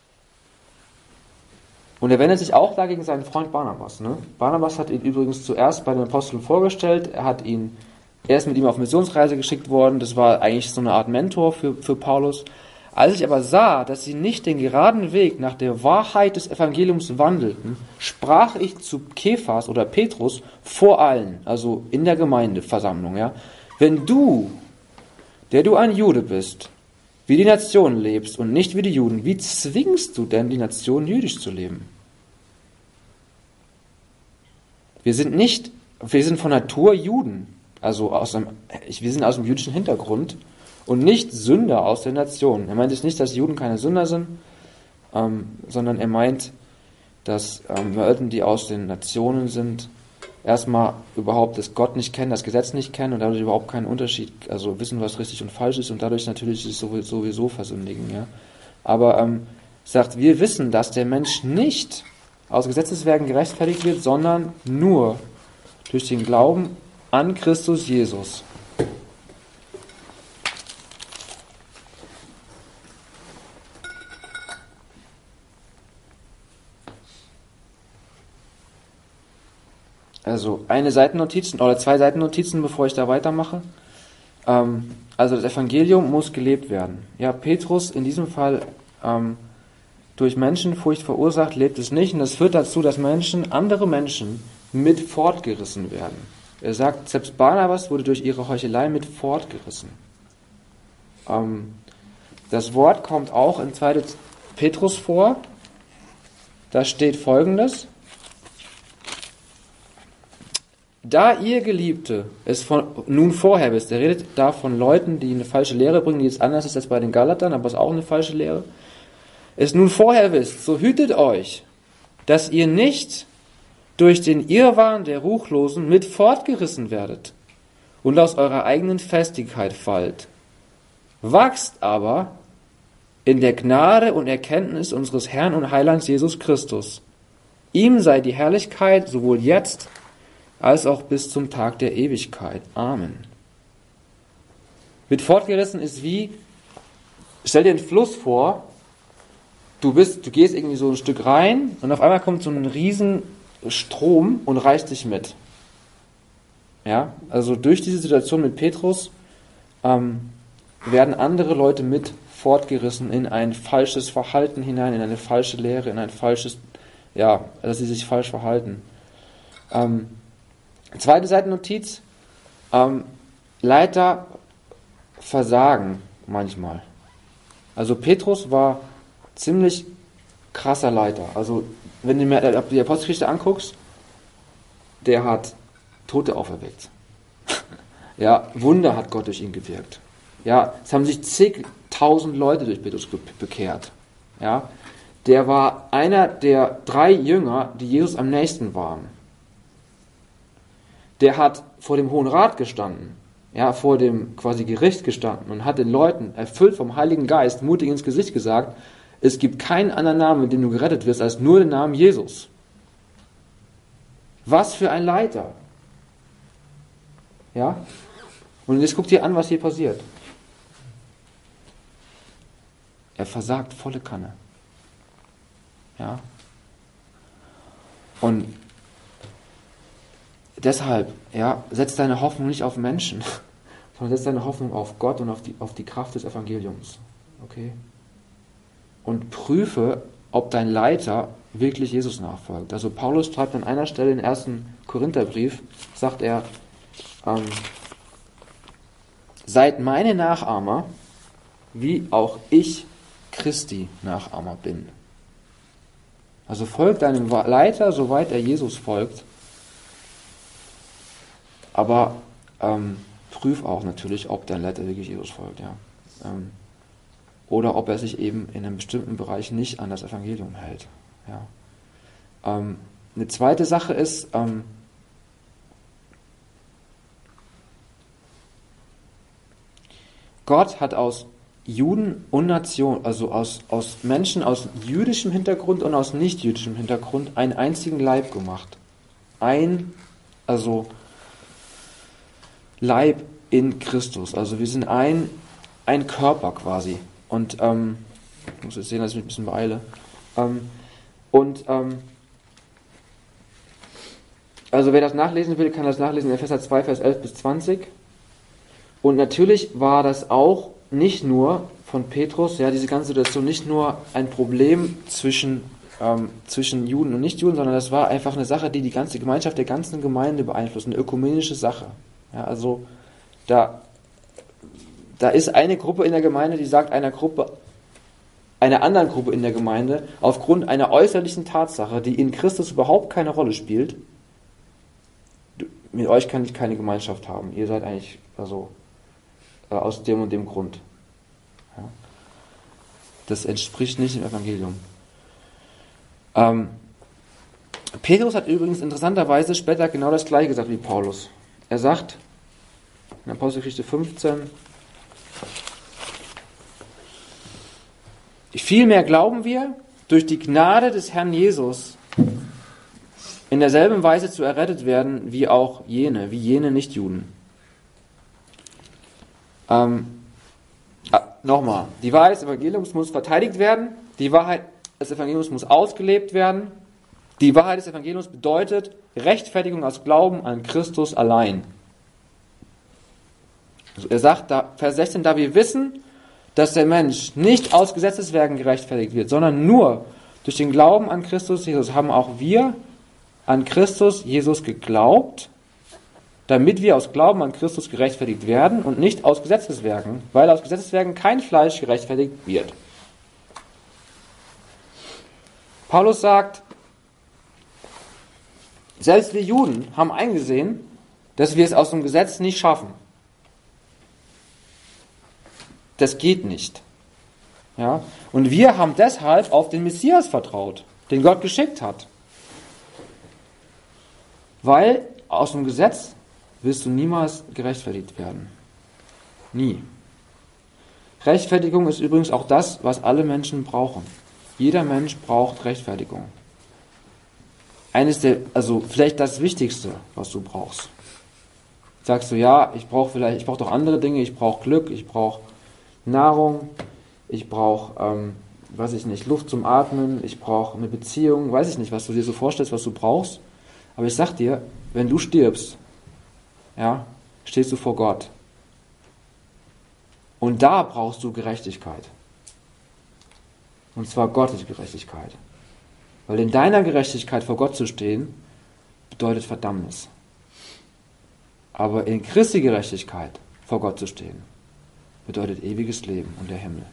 und er wendet sich auch da gegen seinen Freund Barnabas. Ne? Barnabas hat ihn übrigens zuerst bei den Aposteln vorgestellt. Er ist mit ihm auf Missionsreise geschickt worden. Das war eigentlich so eine Art Mentor für Paulus. Als ich aber sah, dass sie nicht den geraden Weg nach der Wahrheit des Evangeliums wandelten, sprach ich zu Kephas oder Petrus vor allen, also in der Gemeindeversammlung. Ja? Wenn du, der du ein Jude bist, wie die Nation lebst und nicht wie die Juden, wie zwingst du denn die Nation jüdisch zu leben? Wir sind nicht wir sind von Natur Juden. Also wir sind aus dem jüdischen Hintergrund und nicht Sünder aus der Nation. Er meint jetzt nicht, dass Juden keine Sünder sind, sondern er meint, dass Leute, die aus den Nationen sind, erstmal überhaupt das Gott nicht kennen, das Gesetz nicht kennen und dadurch überhaupt keinen Unterschied, also wissen, was richtig und falsch ist und dadurch natürlich sich sowieso versündigen. Ja. Aber sagt, wir wissen, dass der Mensch nicht aus Gesetzeswerken gerechtfertigt wird, sondern nur durch den Glauben an Christus Jesus. Also eine Seitennotiz oder 2 Seitennotizen, bevor ich da weitermache. Also das Evangelium muss gelebt werden. Ja, Petrus in diesem Fall durch Menschenfurcht verursacht, lebt es nicht. Und das führt dazu, dass andere Menschen mit fortgerissen werden. Er sagt, selbst Barnabas wurde durch ihre Heuchelei mit fortgerissen. Das Wort kommt auch in 2. Petrus vor. Da steht Folgendes. Da ihr Geliebte es nun vorher wisst, er redet da von Leuten, die eine falsche Lehre bringen, die jetzt anders ist als bei den Galatern, aber es ist auch eine falsche Lehre, es nun vorher wisst, so hütet euch, dass ihr nicht durch den Irrwahn der Ruchlosen mit fortgerissen werdet und aus eurer eigenen Festigkeit fallt. Wachst aber in der Gnade und Erkenntnis unseres Herrn und Heilands Jesus Christus. Ihm sei die Herrlichkeit sowohl jetzt als auch bis zum Tag der Ewigkeit. Amen. Mit fortgerissen ist wie, stell dir einen Fluss vor, du gehst irgendwie so ein Stück rein und auf einmal kommt so ein riesen Strom und reißt dich mit. Ja, also durch diese Situation mit Petrus werden andere Leute mit fortgerissen in ein falsches Verhalten hinein, in eine falsche Lehre, in ein falsches, ja, dass sie sich falsch verhalten. 2. Seitennotiz, Leiter versagen manchmal. Also Petrus war ziemlich krasser Leiter. Also wenn du mir die Apostelgeschichte anguckst, der hat Tote auferweckt. Ja, Wunder hat Gott durch ihn gewirkt. Ja, es haben sich zigtausend Leute durch Petrus bekehrt. Ja, der war einer der 3 Jünger, die Jesus am nächsten waren. Der hat vor dem Hohen Rat gestanden, ja, vor dem quasi Gericht gestanden und hat den Leuten, erfüllt vom Heiligen Geist, mutig ins Gesicht gesagt, es gibt keinen anderen Namen, mit dem du gerettet wirst, als nur den Namen Jesus. Was für ein Leiter. Ja? Und jetzt guck dir an, was hier passiert. Er versagt volle Kanne. Ja? Und deshalb, ja, setz deine Hoffnung nicht auf Menschen, sondern setz deine Hoffnung auf Gott und auf die Kraft des Evangeliums. Okay? Und prüfe, ob dein Leiter wirklich Jesus nachfolgt. Also Paulus schreibt an einer Stelle im 1. Korintherbrief, sagt er, seid meine Nachahmer, wie auch ich Christi Nachahmer bin. Also folgt deinem Leiter, soweit er Jesus folgt. Aber prüf auch natürlich, ob dein Leiter wirklich Jesus folgt. Ja. Oder ob er sich eben in einem bestimmten Bereich nicht an das Evangelium hält. Ja. Eine zweite Sache ist, Gott hat aus Juden und Nation, also aus Menschen aus jüdischem Hintergrund und aus nicht-jüdischem Hintergrund, einen einzigen Leib gemacht. Leib in Christus. Also wir sind ein Körper quasi. Und ich muss jetzt sehen, dass ich mich ein bisschen beeile. Also wer das nachlesen will, kann das nachlesen in Epheser 2, Vers 11 bis 20. Und natürlich war das auch nicht nur von Petrus, ja, diese ganze Situation nicht nur ein Problem zwischen Juden und Nichtjuden, sondern das war einfach eine Sache, die ganze Gemeinschaft der ganzen Gemeinde beeinflusst, eine ökumenische Sache. Ja, also da ist eine Gruppe in der Gemeinde, die sagt einer anderen Gruppe in der Gemeinde, aufgrund einer äußerlichen Tatsache, die in Christus überhaupt keine Rolle spielt, mit euch kann ich keine Gemeinschaft haben. Ihr seid eigentlich aus dem und dem Grund. Ja. Das entspricht nicht dem Evangelium. Petrus hat übrigens interessanterweise später genau das Gleiche gesagt wie Paulus. Er sagt in Apostelgeschichte 15, vielmehr glauben wir, durch die Gnade des Herrn Jesus in derselben Weise zu errettet werden, wie jene Nichtjuden. Nochmal, die Wahrheit des Evangeliums muss verteidigt werden, die Wahrheit des Evangeliums muss ausgelebt werden. Die Wahrheit des Evangeliums bedeutet Rechtfertigung aus Glauben an Christus allein. Also er sagt, Vers 16, da wir wissen, dass der Mensch nicht aus Gesetzeswerken gerechtfertigt wird, sondern nur durch den Glauben an Christus Jesus, haben auch wir an Christus Jesus geglaubt, damit wir aus Glauben an Christus gerechtfertigt werden und nicht aus Gesetzeswerken, weil aus Gesetzeswerken kein Fleisch gerechtfertigt wird. Paulus sagt, selbst wir Juden haben eingesehen, dass wir es aus dem Gesetz nicht schaffen. Das geht nicht. Ja? Und wir haben deshalb auf den Messias vertraut, den Gott geschickt hat. Weil aus dem Gesetz wirst du niemals gerechtfertigt werden. Nie. Rechtfertigung ist übrigens auch das, was alle Menschen brauchen. Jeder Mensch braucht Rechtfertigung. Vielleicht das Wichtigste, was du brauchst. Sagst du, ja, ich brauche doch andere Dinge, ich brauche Glück, ich brauche Nahrung, ich brauche, Luft zum Atmen, ich brauche eine Beziehung, weiß ich nicht, was du dir so vorstellst, was du brauchst. Aber ich sag dir, wenn du stirbst, ja, stehst du vor Gott. Und da brauchst du Gerechtigkeit. Und zwar Gottes Gerechtigkeit. Weil in deiner Gerechtigkeit vor Gott zu stehen, bedeutet Verdammnis. Aber in Christi Gerechtigkeit vor Gott zu stehen, bedeutet ewiges Leben und der Himmel.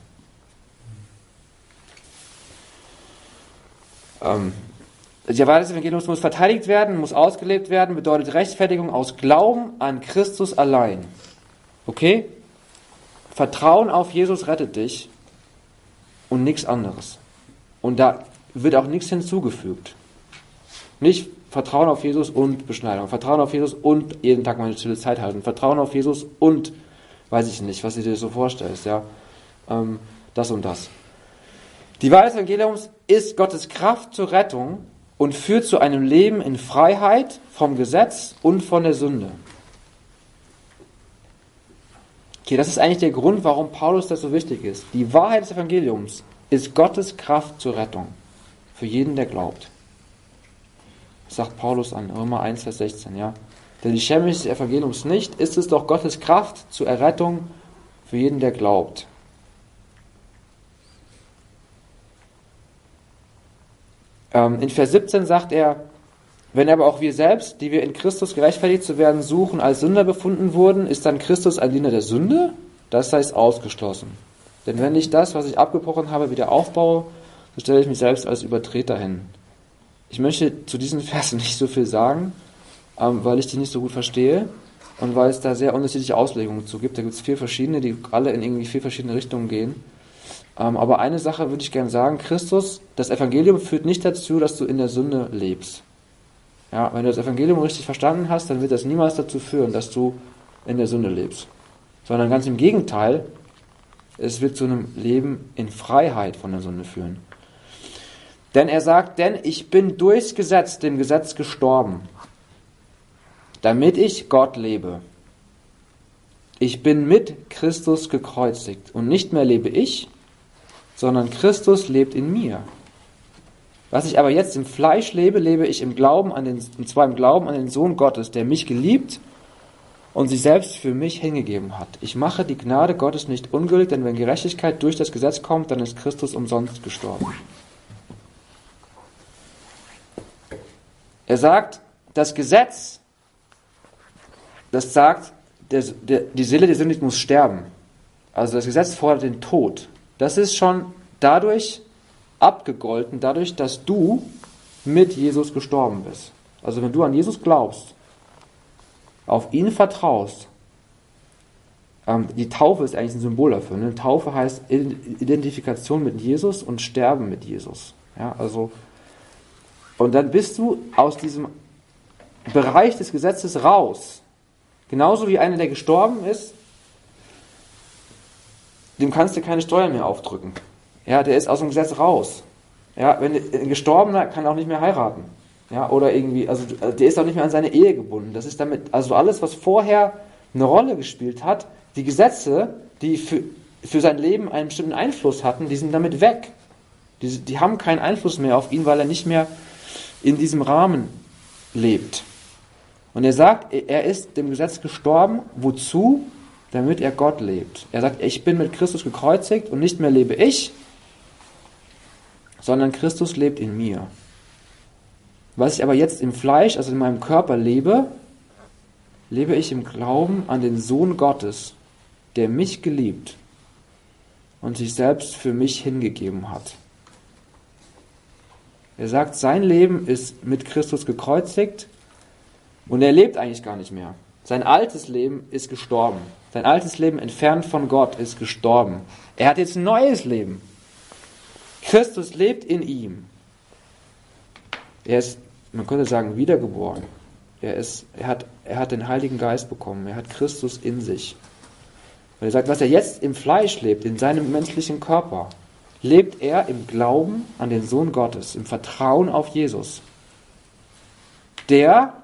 Die Wahrheit des Evangeliums muss verteidigt werden, muss ausgelebt werden, bedeutet Rechtfertigung aus Glauben an Christus allein. Okay? Vertrauen auf Jesus rettet dich und nichts anderes. Und da wird auch nichts hinzugefügt. Nicht Vertrauen auf Jesus und Beschneidung, Vertrauen auf Jesus und jeden Tag meine stille Zeit halten, Vertrauen auf Jesus und, weiß ich nicht, was du dir so vorstellst, ja, das und das. Die Wahrheit des Evangeliums ist Gottes Kraft zur Rettung und führt zu einem Leben in Freiheit vom Gesetz und von der Sünde. Okay, das ist eigentlich der Grund, warum Paulus das so wichtig ist. Die Wahrheit des Evangeliums ist Gottes Kraft zur Rettung für jeden, der glaubt. Das sagt Paulus an Römer 1, Vers 16, ja. Denn die Schäme des Evangeliums nicht, ist es doch Gottes Kraft zur Errettung für jeden, der glaubt. In Vers 17 sagt er, wenn aber auch wir selbst, die wir in Christus gerechtfertigt zu werden suchen, als Sünder befunden wurden, ist dann Christus ein Diener der Sünde? Das heißt ausgeschlossen. Denn wenn ich das, was ich abgebrochen habe, wieder aufbaue, so stelle ich mich selbst als Übertreter hin. Ich möchte zu diesen Versen nicht so viel sagen, weil ich die nicht so gut verstehe und weil es da sehr unterschiedliche Auslegungen zu gibt. Da gibt es 4 verschiedene, die alle in irgendwie 4 verschiedene Richtungen gehen. Aber eine Sache würde ich gerne sagen, das Evangelium führt nicht dazu, dass du in der Sünde lebst. Ja, wenn du das Evangelium richtig verstanden hast, dann wird das niemals dazu führen, dass du in der Sünde lebst. Sondern ganz im Gegenteil, es wird zu einem Leben in Freiheit von der Sünde führen. Denn er sagt, denn ich bin durchs Gesetz, dem Gesetz gestorben, damit ich Gott lebe. Ich bin mit Christus gekreuzigt und nicht mehr lebe ich, sondern Christus lebt in mir. Was ich aber jetzt im Fleisch lebe, lebe ich im Glauben und zwar im Glauben an den Sohn Gottes, der mich geliebt und sich selbst für mich hingegeben hat. Ich mache die Gnade Gottes nicht ungültig, denn wenn Gerechtigkeit durch das Gesetz kommt, dann ist Christus umsonst gestorben. Er sagt, das Gesetz, das sagt, die Seele der Sünde muss sterben. Also das Gesetz fordert den Tod. Das ist schon dadurch abgegolten, dadurch, dass du mit Jesus gestorben bist. Also wenn du an Jesus glaubst, auf ihn vertraust, die Taufe ist eigentlich ein Symbol dafür. Ne? Taufe heißt Identifikation mit Jesus und Sterben mit Jesus. Ja, also, und dann bist du aus diesem Bereich des Gesetzes raus. Genauso wie einer, der gestorben ist, dem kannst du keine Steuern mehr aufdrücken. Ja, der ist aus dem Gesetz raus. Ja, ein Gestorbener kann auch nicht mehr heiraten. Ja, oder irgendwie, also der ist auch nicht mehr an seine Ehe gebunden. Das ist damit, also alles, was vorher eine Rolle gespielt hat, die Gesetze, die für sein Leben einen bestimmten Einfluss hatten, die sind damit weg. Die haben keinen Einfluss mehr auf ihn, weil er nicht mehr in diesem Rahmen lebt. Und er sagt, er ist dem Gesetz gestorben. Wozu? Damit er Gott lebt. Er sagt, ich bin mit Christus gekreuzigt und nicht mehr lebe ich, sondern Christus lebt in mir. Was ich aber jetzt im Fleisch, also in meinem Körper lebe, lebe ich im Glauben an den Sohn Gottes, der mich geliebt und sich selbst für mich hingegeben hat. Er sagt, sein Leben ist mit Christus gekreuzigt und er lebt eigentlich gar nicht mehr. Sein altes Leben ist gestorben. Sein altes Leben entfernt von Gott ist gestorben. Er hat jetzt ein neues Leben. Christus lebt in ihm. Er ist, man könnte sagen, wiedergeboren. Er hat den Heiligen Geist bekommen. Er hat Christus in sich. Und er sagt, was er jetzt im Fleisch lebt, in seinem menschlichen Körper, lebt er im Glauben an den Sohn Gottes, im Vertrauen auf Jesus, der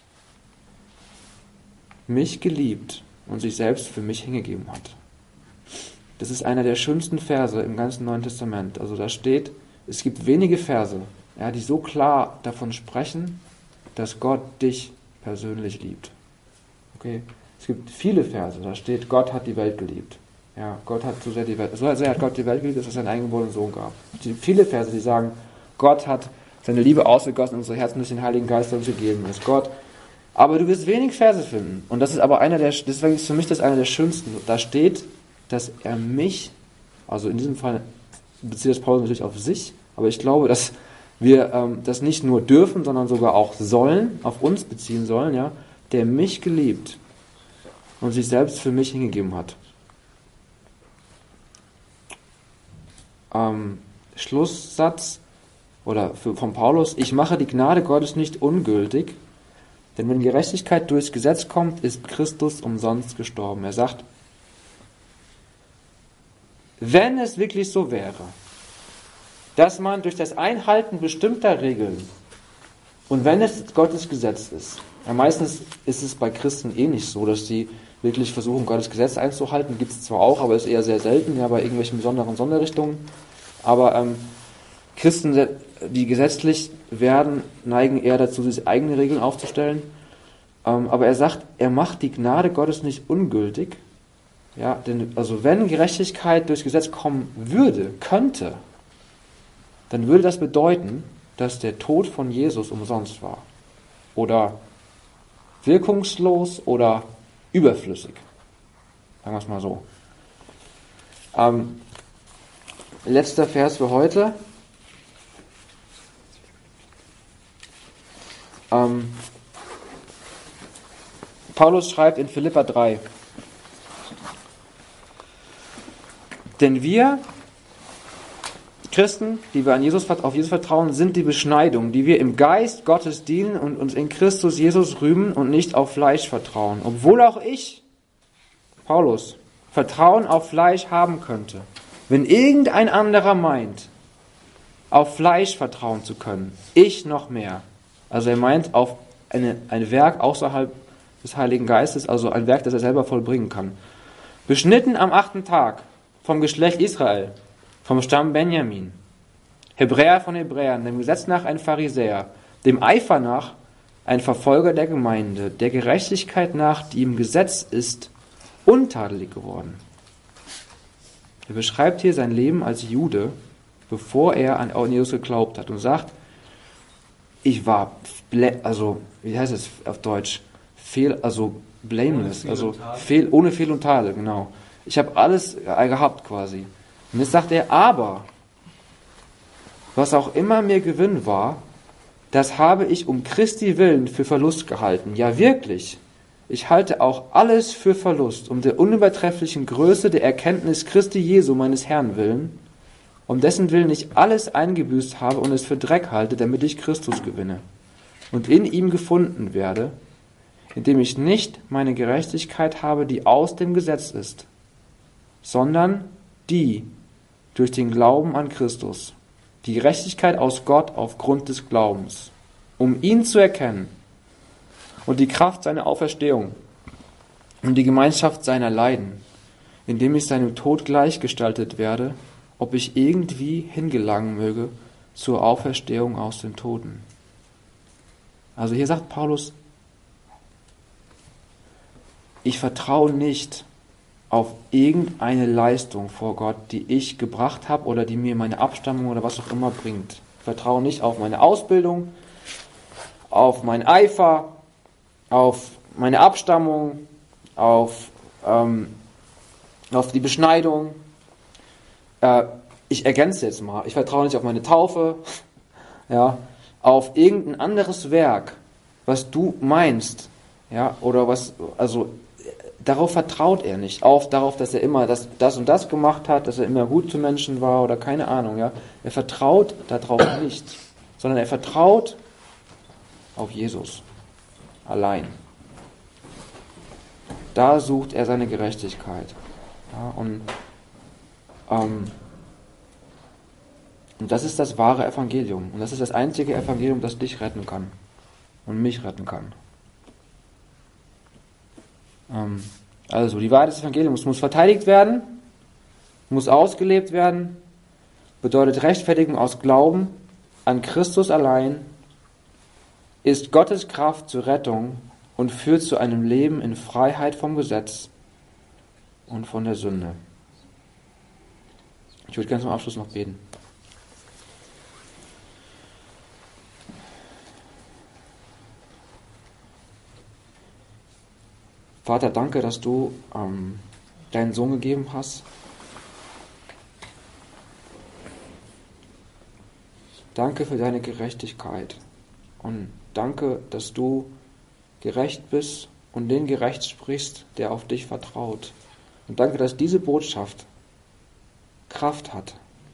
mich geliebt und sich selbst für mich hingegeben hat. Das ist einer der schönsten Verse im ganzen Neuen Testament. Also da steht, es gibt wenige Verse, ja, die so klar davon sprechen, dass Gott dich persönlich liebt. Okay? Es gibt viele Verse, da steht, Gott hat die Welt geliebt. Ja, Gott hat so sehr hat Gott die Welt geliebt, dass es seinen eingeborenen Sohn gab. Es gibt viele Verse, die sagen, Gott hat seine Liebe ausgegossen in unsere Herzen durch den Heiligen Geist, der uns gegeben ist. Gott. Aber du wirst wenig Verse finden. Und das ist aber deswegen ist für mich das einer der schönsten. Da steht, dass er mich, also in diesem Fall bezieht das Paulus natürlich auf sich, aber ich glaube, dass wir das nicht nur dürfen, sondern sogar auch sollen, auf uns beziehen sollen, ja, der mich geliebt und sich selbst für mich hingegeben hat. Schlusssatz von Paulus: Ich mache die Gnade Gottes nicht ungültig, denn wenn Gerechtigkeit durchs Gesetz kommt, ist Christus umsonst gestorben. Er sagt, wenn es wirklich so wäre, dass man durch das Einhalten bestimmter Regeln, und wenn es Gottes Gesetz ist, ja, meistens ist es bei Christen nicht so, dass sie wirklich versuchen, Gottes Gesetz einzuhalten, gibt es zwar auch, aber ist eher sehr selten, ja, bei irgendwelchen besonderen Sonderrichtungen, aber Christen, die gesetzlich werden, neigen eher dazu, sich eigene Regeln aufzustellen, aber er sagt, er macht die Gnade Gottes nicht ungültig, ja, denn also wenn Gerechtigkeit durchs Gesetz kommen könnte, dann würde das bedeuten, dass der Tod von Jesus umsonst war. Oder wirkungslos oder überflüssig. Sagen wir es mal so. Letzter Vers für heute. Paulus schreibt in Philipper 3, denn wir Christen, die wir auf Jesus vertrauen, sind die Beschneidung, die wir im Geist Gottes dienen und uns in Christus Jesus rühmen und nicht auf Fleisch vertrauen. Obwohl auch ich, Paulus, Vertrauen auf Fleisch haben könnte. Wenn irgendein anderer meint, auf Fleisch vertrauen zu können, ich noch mehr. Also er meint auf ein Werk außerhalb des Heiligen Geistes, also ein Werk, das er selber vollbringen kann. Beschnitten am 8. Tag vom Geschlecht Israel, vom Stamm Benjamin, Hebräer von Hebräern, dem Gesetz nach ein Pharisäer, dem Eifer nach ein Verfolger der Gemeinde, der Gerechtigkeit nach, die im Gesetz ist, untadelig geworden. Er beschreibt hier sein Leben als Jude, bevor er an Jesus geglaubt hat und sagt, ich war, wie heißt es auf Deutsch, blameless, ohne Fehl und Tadel, genau. Ich habe alles gehabt quasi. Und jetzt sagt er, aber, was auch immer mir Gewinn war, das habe ich um Christi willen für Verlust gehalten. Ja, wirklich. Ich halte auch alles für Verlust, um der unübertrefflichen Größe der Erkenntnis Christi Jesu, meines Herrn willen, um dessen Willen ich alles eingebüßt habe und es für Dreck halte, damit ich Christus gewinne und in ihm gefunden werde, indem ich nicht meine Gerechtigkeit habe, die aus dem Gesetz ist, sondern die durch den Glauben an Christus, die Gerechtigkeit aus Gott aufgrund des Glaubens, um ihn zu erkennen und die Kraft seiner Auferstehung und die Gemeinschaft seiner Leiden, indem ich seinem Tod gleichgestaltet werde, ob ich irgendwie hingelangen möge zur Auferstehung aus den Toten. Also hier sagt Paulus, ich vertraue nicht auf irgendeine Leistung vor Gott, die ich gebracht habe oder die mir meine Abstammung oder was auch immer bringt. Ich vertraue nicht auf meine Ausbildung, auf meinen Eifer, auf meine Abstammung, auf die Beschneidung. Ich ergänze jetzt mal, ich vertraue nicht auf meine Taufe, ja, auf irgendein anderes Werk, was du meinst, ja, oder was, also darauf vertraut er nicht, darauf, dass er immer das und das gemacht hat, dass er immer gut zu Menschen war oder keine Ahnung, ja. Er vertraut darauf nicht, sondern er vertraut auf Jesus allein. Da sucht er seine Gerechtigkeit. Ja, und das ist das wahre Evangelium. Und das ist das einzige Evangelium, das dich retten kann und mich retten kann. Also, die Wahrheit des Evangeliums muss verteidigt werden, muss ausgelebt werden, bedeutet Rechtfertigung aus Glauben an Christus allein, ist Gottes Kraft zur Rettung und führt zu einem Leben in Freiheit vom Gesetz und von der Sünde. Ich würde gerne zum Abschluss noch beten. Vater, danke, dass du deinen Sohn gegeben hast. Danke für deine Gerechtigkeit. Und danke, dass du gerecht bist und den gerecht sprichst, der auf dich vertraut. Und danke, dass diese Botschaft Kraft hat.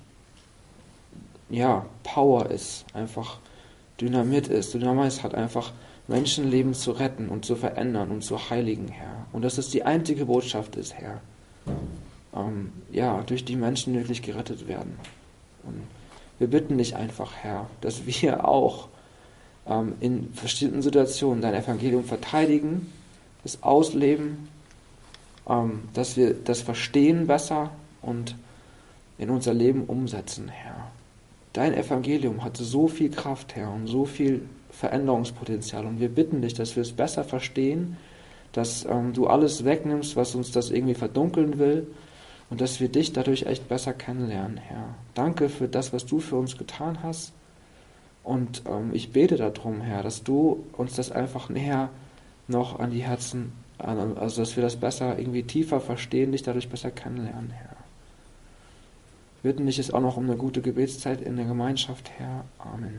Ja, Power ist, einfach Dynamit ist. Dynamit hat einfach Menschenleben zu retten und zu verändern und zu heiligen, Herr. Und dass es die einzige Botschaft ist, Herr. Durch die Menschen wirklich gerettet werden. Und wir bitten dich einfach, Herr, dass wir auch in bestimmten Situationen dein Evangelium verteidigen, es ausleben, dass wir das verstehen besser und in unser Leben umsetzen, Herr. Dein Evangelium hat so viel Kraft, Herr, und so viel Veränderungspotenzial. Und wir bitten dich, dass wir es besser verstehen, dass du alles wegnimmst, was uns das irgendwie verdunkeln will, und dass wir dich dadurch echt besser kennenlernen, Herr. Danke für das, was du für uns getan hast. Und ich bete darum, Herr, dass du uns das einfach näher noch an die Herzen, also dass wir das besser, irgendwie tiefer verstehen, dich dadurch besser kennenlernen, Herr. Wir bitten dich jetzt auch noch um eine gute Gebetszeit in der Gemeinschaft, Herr. Amen.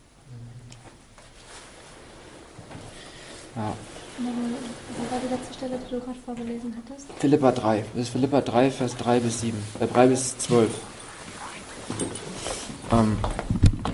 Ja. Wie war die letzte Stelle, die du gerade vorgelesen hattest? Philipper 3. Das ist Philipper 3, Vers 3 bis 7. 3 bis 12.